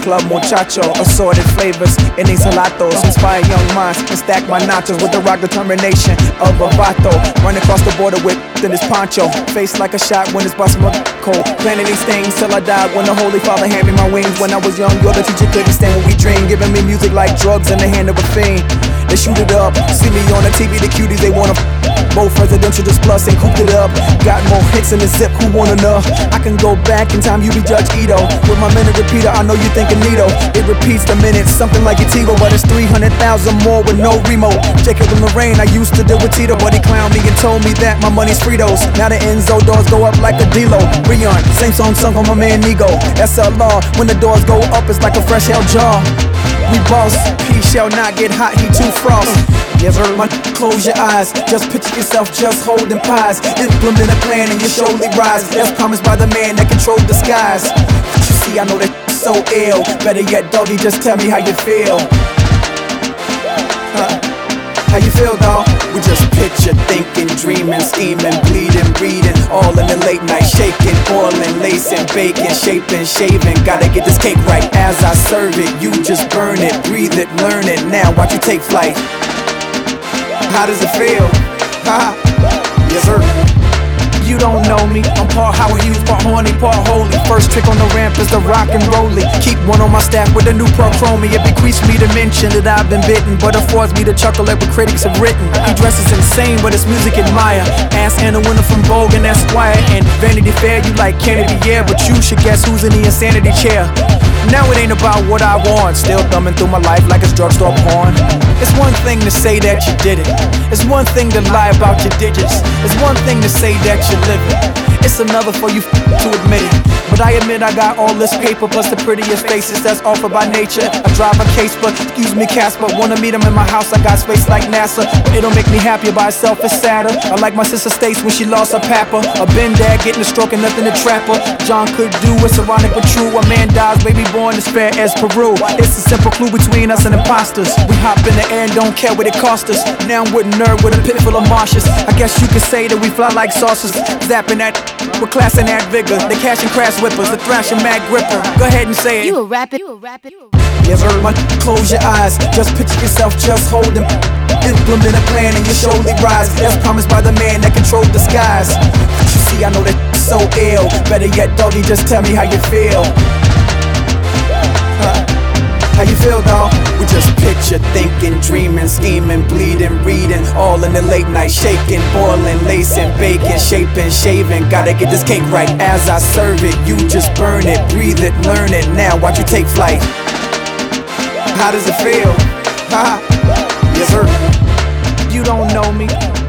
club muchacho. Assorted flavors in these gelatos. Inspire young minds and stack my nachos with the rock determination of a vato. Run across the border with in his poncho. Face like a shot when it's busting my cold. Planning these things till I died when the Holy Father handed me my wings. When I was young, you're the teacher couldn't stand what we dream. Giving me music like drugs in the hand of a fiend. They shoot it up, see me on the TV, the cuties, they wanna both residential just plus and cooped it up. Got more hits in the zip, who wanna know? I can go back in time, you be Judge Ito. With my minute repeater, I know you thinking Nito. It repeats the minutes, something like a Tigo, but it's 300,000 more with no remote. Jacob and Lorraine, I used to deal with Tito, but he clowned me and told me that my money's Fritos. Now the Enzo doors go up like a D-Lo. Rion, same song sung on my man Nigo. SLR, when the doors go up, it's like a fresh hell jar. We boss, he shall not get hot, he too frost. Yes, sir. Close your eyes, just picture yourself just holding pies. Implement a plan and you surely rise. That's promised by the man that controlled the skies. But you see, I know that so ill. Better yet, doggy, just tell me how you feel. How you feel, dawg? We just picture, thinking, dreaming, scheming, bleeding, breeding, all in the late night, shaking, boiling, lacing, baking, shaping, shaving. Gotta get this cake right. As I serve it, you just burn it, breathe it, learn it. Now watch you take flight. How does it feel? Ha! Yes, sir. You don't know me, I'm part Howard Hughes, part horny, part holy. First trick on the ramp is the rock and rollie. Keep one on my stack with a new pearl chromie. It bequeaths me to mention that I've been bitten, but affords me to chuckle at what critics have written. He dresses insane, but his music admire. Ask Anna Winter from Vogue and Esquire. And Vanity Fair, you like Kennedy, yeah, but you should guess who's in the insanity chair. Now it ain't about what I want, still thumbing through my life like it's drugstore porn. It's one thing to say that you did it. It's one thing to lie about your digits. It's one thing to say that you're living. It's another for you to admit it. But I admit I got all this paper plus the prettiest faces that's offered by nature. I drive a case, but excuse me, Casper. Wanna meet him in my house, I got space like NASA. But it don't make me happier by itself, it's sadder. I like my sister Stace when she lost her papa. A Ben dad getting a stroke and nothing to trap her. John could do, it's ironic but true. A man dies, baby born as fair as Peru. It's a simple clue between us and imposters. We hop in the air and don't care what it cost us. Now I'm with a nerd with a pit full of marshes. I guess you could say that we fly like saucers. Zapping that with class and that vigor. The cash and crash whippers, the thrash and mad gripper. Go ahead and say it. You a rapper. Yes, sir. Close your eyes, just picture yourself just holding. Implement a plan and you surely rise. That's promised by the man that controlled the skies. But you see, I know that so ill. Better yet, doggy, just tell me how you feel. How you feel, dawg? We just picture, thinking, dreaming, scheming, bleeding, reading, all in the late night, shaking, boiling, lacing, baking, shaping, shaving. Gotta get this cake right. As I serve it, you just burn it, breathe it, learn it. Now watch you take flight. How does it feel? Ha! Yes, sir. You don't know me.